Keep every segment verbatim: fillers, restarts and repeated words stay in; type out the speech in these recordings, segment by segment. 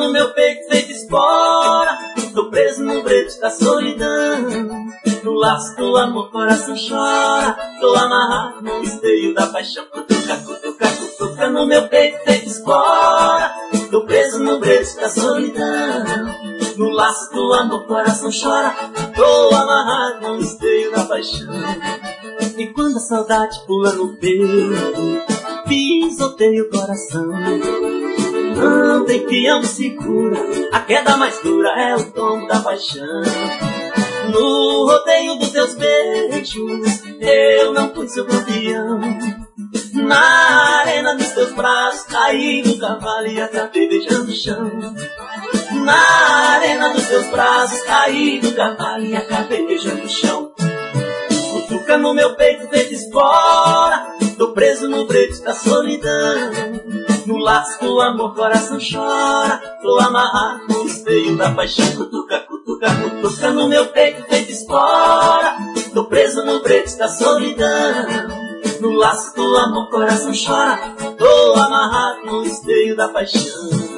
no meu peito feito espora. Tô preso no brete da solidão. No laço do amor, coração chora. Tô amarrado no esteio da paixão. Cutuca, cutuca, cutuca no meu peito feito espora. Tô preso no brete da solidão. No laço do amor, coração chora. Tô amarrado no esteio da paixão. E quando a saudade pula no peito, pisoteia o coração. Não tem peão que segura, a queda mais dura é o tombo da paixão. No rodeio dos teus beijos, eu não fui seu campeão. Na arena dos teus braços, caí no cavalo e acabei beijando o chão. Na arena dos teus braços, caí no cavalo e acabei beijando o chão. Cutuca no meu peito feito espora. Tô preso no brete da solidão. No laço do amor, coração chora. Tô amarrado no esteio da paixão. Cutuca, cutuca, cutuca no meu peito feito espora. Tô preso no brete da solidão. No laço do amor, coração chora. Tô amarrado no esteio da paixão.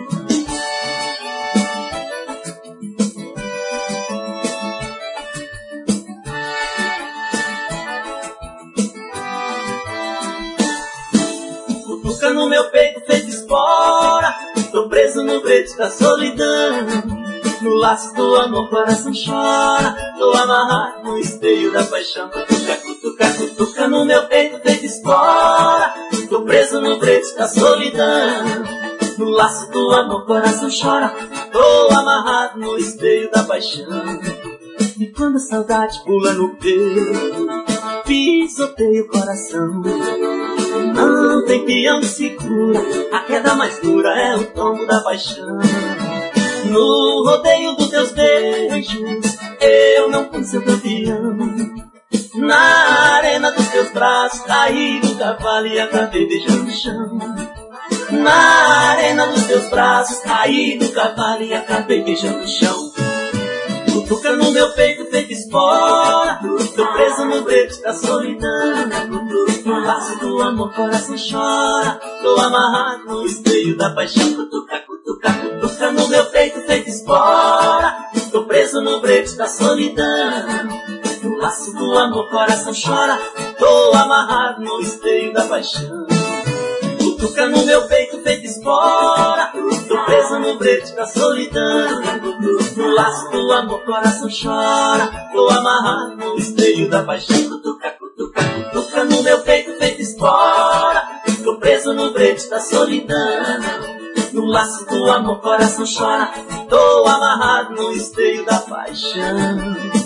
No meu peito feito espora. Tô preso no brete da solidão. No laço do amor, coração chora. Tô amarrado no esteio da paixão. Cutuca, cutuca, cutuca no meu peito feito espora. Tô preso no brete da solidão. No laço do amor, coração chora. Tô amarrado no esteio da paixão. E quando a saudade pula no peito, pisoteia o coração. Não tem peão que segura, a queda mais dura é o tombo da paixão. No rodeio dos teus beijos, eu não fui seu campeão. Na arena dos teus braços, caí no cavalo e acabei beijando o chão. Na arena dos teus braços, caí no cavalo e acabei beijando o chão. Cutuca no meu peito feito espora. Tô preso no brete da solidão. No laço do amor, coração chora. Tô amarrado no esteio da paixão. Cutuca, cutuca, cutuca no meu peito feito espora. Tô preso no brete da solidão. No laço do amor, coração chora. Tô amarrado no esteio da paixão. Cutuca no meu peito feito espora. Tô preso no brete da solidão. No laço do amor, coração chora. Tô amarrado no esteio da paixão. Cutuca, cutuca, cutuca no meu peito feito espora. Tô preso no brete da solidão. No laço do amor, coração chora. Tô amarrado no esteio da paixão.